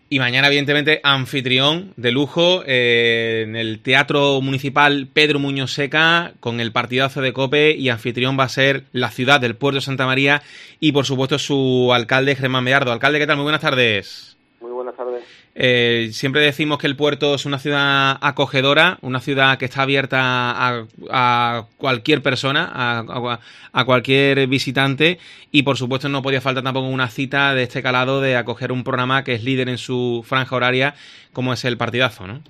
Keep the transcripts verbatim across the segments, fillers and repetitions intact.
Y mañana, evidentemente, anfitrión de lujo eh, en el Teatro Municipal Pedro Muñoz Seca, con el partidazo de COPE, y anfitrión va a ser la ciudad del Puerto de Santa María y, por supuesto, su alcalde, Germán Medardo. Alcalde, ¿qué tal? Muy buenas tardes. Muy buenas tardes. Eh, siempre decimos que el puerto es una ciudad acogedora, una ciudad que está abierta a, a cualquier persona, a, a, a cualquier visitante, y por supuesto no podía faltar tampoco una cita de este calado de acoger un programa que es líder en su franja horaria, como es el partidazo, ¿no?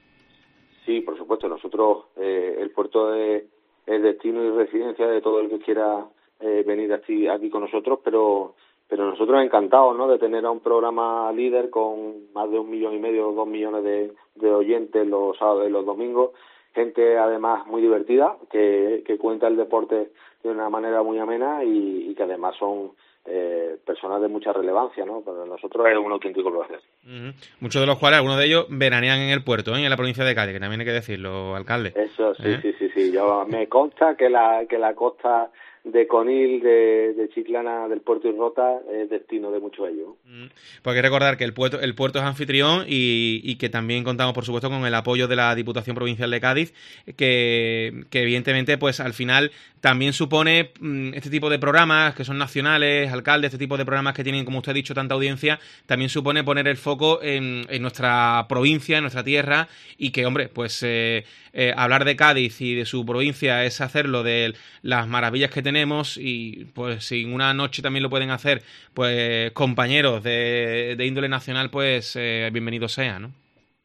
Sí, por supuesto. Nosotros, eh, el puerto es el destino y residencia de todo el que quiera eh, venir aquí, aquí con nosotros, pero pero nosotros encantados, ¿no?, de tener a un programa líder con más de un millón y medio, dos millones de, de oyentes los sábados y los domingos, gente además muy divertida, que, que cuenta el deporte de una manera muy amena y, y que además son eh, personas de mucha relevancia, ¿no? Para nosotros es un auténtico placer. Uh-huh. Muchos de los cuales, algunos de ellos, veranean en el puerto, ¿eh? En la provincia de Cádiz, que también hay que decirlo, alcalde. Eso, sí, ¿Eh? sí, sí, sí. Yo, me consta que la que la costa de Conil, de, de Chiclana, del Puerto y Rota, es destino de muchos de ellos. Porque hay que recordar que el puerto, el puerto es anfitrión y, y que también contamos, por supuesto, con el apoyo de la Diputación Provincial de Cádiz, que, que evidentemente, pues al final también supone mmm, este tipo de programas que son nacionales, alcalde, este tipo de programas que tienen, como usted ha dicho, tanta audiencia, también supone poner el foco en, en nuestra provincia, en nuestra tierra, y que, hombre, pues eh, eh, hablar de Cádiz y de su provincia es hacerlo de las maravillas que tenemos, y pues si una noche también lo pueden hacer, pues compañeros de, de índole nacional, pues eh, bienvenido sea, ¿no?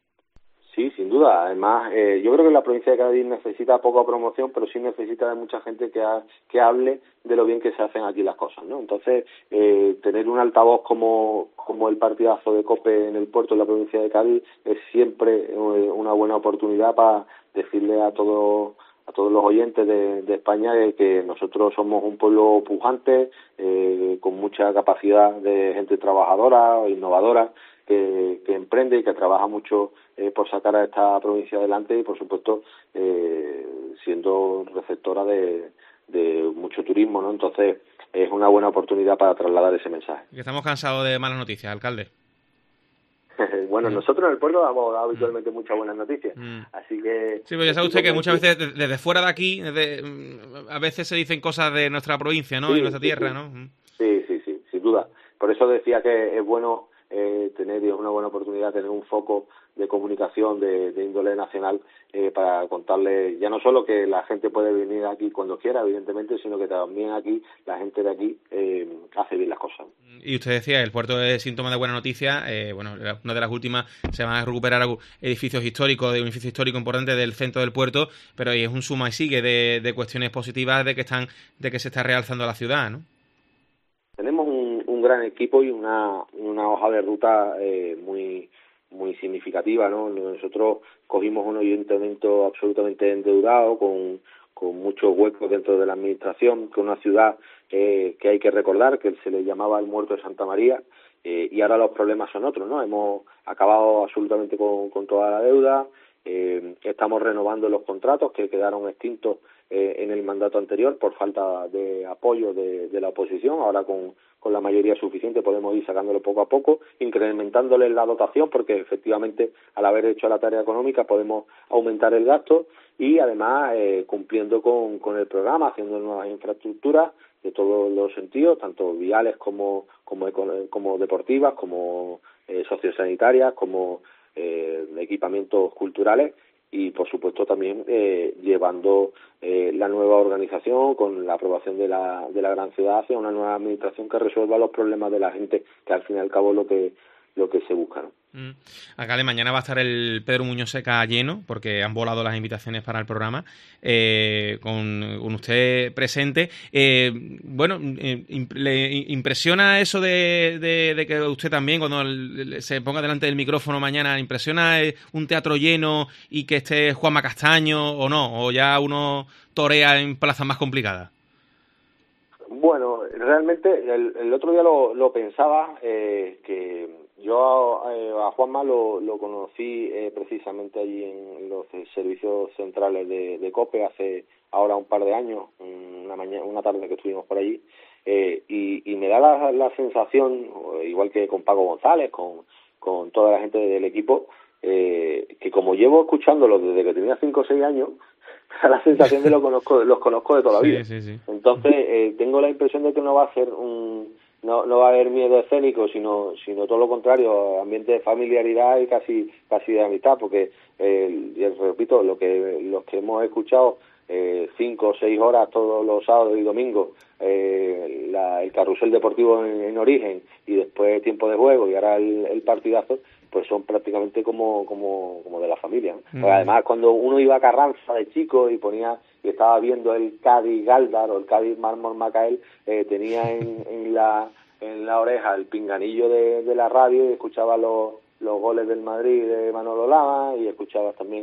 Sí, sin duda. Además, eh, yo creo que la provincia de Cádiz necesita poca promoción, pero sí necesita de mucha gente que, ha, que hable de lo bien que se hacen aquí las cosas, ¿no? Entonces, eh, tener un altavoz como, como el partidazo de COPE en el puerto de la provincia de Cádiz es siempre eh, una buena oportunidad para decirle a todos a todos los oyentes de, de España que, que nosotros somos un pueblo pujante, eh, con mucha capacidad de gente trabajadora, innovadora, que, que emprende y que trabaja mucho eh, por sacar a esta provincia adelante y, por supuesto, eh, siendo receptora de, de mucho turismo, ¿no? Entonces, es una buena oportunidad para trasladar ese mensaje. Que estamos cansados de malas noticias, alcalde. Bueno, mm. nosotros en el pueblo damos habitualmente mm. muchas buenas noticias, mm. así que... Sí, pero ya sabe usted que muchas veces desde fuera de aquí, desde, a veces se dicen cosas de nuestra provincia, ¿no? Sí, y nuestra sí, tierra, sí. ¿no? Sí, sí, sí, sin duda. Por eso decía que es bueno eh, tener, y es una buena oportunidad tener un foco de comunicación de, de índole nacional eh, para contarle ya no solo que la gente puede venir aquí cuando quiera, evidentemente, sino que también aquí la gente de aquí eh, hace bien las cosas. Y usted decía, el puerto es síntoma de buena noticia. Eh, bueno, una de las últimas se van a recuperar edificios históricos, de un edificio histórico importante del centro del puerto, pero es un suma y sigue de, de cuestiones positivas de que están, de que se está realzando la ciudad, ¿no? Tenemos un, un gran equipo y una, una hoja de ruta eh, muy muy significativa, ¿no? Nosotros cogimos un ayuntamiento absolutamente endeudado, con, con muchos huecos dentro de la administración, que una ciudad eh, que hay que recordar, que se le llamaba el muerto de Santa María, eh, y ahora los problemas son otros, ¿no? Hemos acabado absolutamente con, con toda la deuda, eh, estamos renovando los contratos que quedaron extintos eh, en el mandato anterior por falta de apoyo de, de la oposición. Ahora con con la mayoría suficiente podemos ir sacándolo poco a poco, incrementándole la dotación, porque efectivamente al haber hecho la tarea económica podemos aumentar el gasto y además eh, cumpliendo con, con el programa, haciendo nuevas infraestructuras de todos los sentidos, tanto viales como como, como deportivas, como eh, sociosanitarias, como eh, equipamientos culturales, y por supuesto también eh, llevando eh, la nueva organización con la aprobación de la de la gran ciudad hacia una nueva administración que resuelva los problemas de la gente, que al fin y al cabo es lo que lo que se busca, ¿no? Mm. Alcalde, mañana va a estar el Pedro Muñoz Seca lleno, porque han volado las invitaciones para el programa, eh, con, con usted presente. Eh, bueno, eh, ¿le impresiona eso de, de, de que usted también, cuando se ponga delante del micrófono mañana, impresiona un teatro lleno y que esté Juanma Castaño o no? ¿O ya uno torea en plazas más complicadas? Bueno, realmente el, el otro día lo, lo pensaba, eh, que yo a, eh, a Juanma lo, lo conocí eh, precisamente allí en los servicios centrales de, de COPE hace ahora un par de años, una mañana, una tarde que estuvimos por allí, eh, y, y me da la, la sensación, igual que con Paco González, con con toda la gente del equipo, eh, que como llevo escuchándolo desde que tenía cinco o seis años, me da la sensación de lo conozco, los conozco de toda la vida. Sí, sí, sí. Entonces, eh, tengo la impresión de que no va a ser un... No, no va a haber miedo escénico, sino sino todo lo contrario, ambiente de familiaridad y casi casi de amistad, porque, eh, y repito, lo que los que hemos escuchado eh, cinco o seis horas todos los sábados y domingos, eh, la, el carrusel deportivo en, en Origen y después tiempo de juego y ahora el, el partidazo, pues son prácticamente como como como de la familia, ¿no? Mm. Pues además, cuando uno iba a Carranza de chico y ponía y estaba viendo el Cádiz Galdar o el Cádiz Mármol Macael, eh, tenía en, en la en la oreja el pinganillo de, de la radio y escuchaba los los goles del Madrid de Manolo Lama y escuchaba también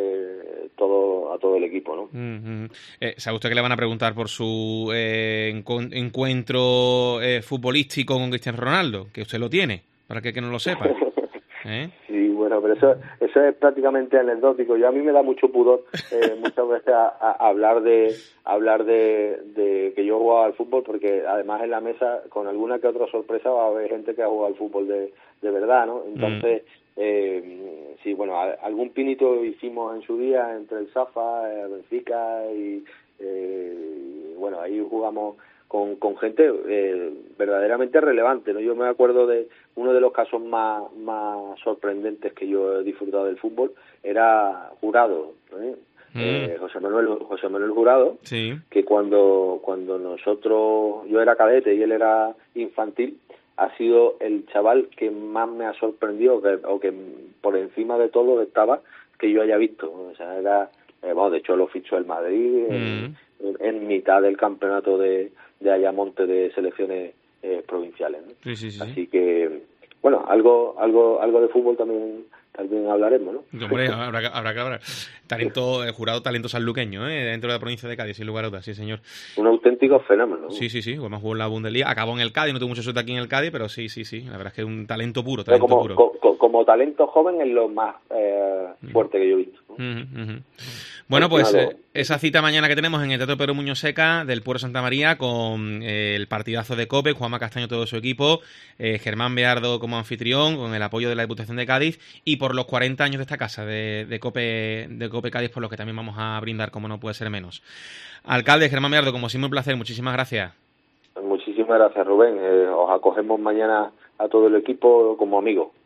eh, todo a todo el equipo, ¿no? Uh-huh. Eh, ¿Sabe usted que le van a preguntar por su eh, encu- encuentro eh, futbolístico con Cristiano Ronaldo? Que usted lo tiene, para que, que no lo sepa. ¿Eh? Sí, bueno, pero eso eso es prácticamente anecdótico. Yo a mí me da mucho pudor eh, muchas veces a, a hablar de hablar de, de que yo jugaba al fútbol, porque además en la mesa con alguna que otra sorpresa va a haber gente que ha jugado al fútbol de, de verdad, ¿no? Entonces, mm. eh, sí, bueno, a, algún pinito hicimos en su día entre el Safa, el Benfica y, eh, y bueno, ahí jugamos con, con gente eh, verdaderamente relevante, ¿no? Yo me acuerdo de uno de los casos más, más sorprendentes que yo he disfrutado del fútbol, era Jurado, ¿eh? Mm. Eh, José Manuel José Manuel Jurado, sí. Que cuando cuando nosotros, yo era cadete y él era infantil, ha sido el chaval que más me ha sorprendido, que, o que por encima de todo estaba, que yo haya visto. O sea, era, eh, bueno, de hecho lo fichó el Madrid mm. en, en, en mitad del campeonato de, de Ayamonte de selecciones eh, provinciales, ¿no? Sí, sí, sí. Así que, bueno, algo algo algo de fútbol también también hablaremos, ¿no? Hombre, habrá que habrá que hablar. Talento, eh, Jurado, talento sanluqueño, ¿eh? Dentro de la provincia de Cádiz, sin lugar a dudas, sí, señor. Un auténtico fenómeno. Sí, sí, sí. Además jugó en la Bundesliga, acabó en el Cádiz, no tuvo mucha suerte aquí en el Cádiz, pero sí, sí, sí. La verdad es que es un talento puro, talento como, puro. Como, como talento joven es lo más eh, fuerte que yo he visto, ¿no? Uh-huh, uh-huh. Bueno, pues eh, esa cita mañana que tenemos en el Teatro Pedro Muñoz Seca del Puerto Santa María con eh, el partidazo de COPE, Juanma Castaño, todo su equipo, eh, Germán Beardo como anfitrión, con el apoyo de la Diputación de Cádiz y por los cuarenta años de esta casa de, de COPE de COPE Cádiz, por los que también vamos a brindar, como no puede ser menos. Alcalde Germán Beardo, como siempre un placer, muchísimas gracias. Muchísimas gracias, Rubén. Eh, os acogemos mañana a todo el equipo como amigos.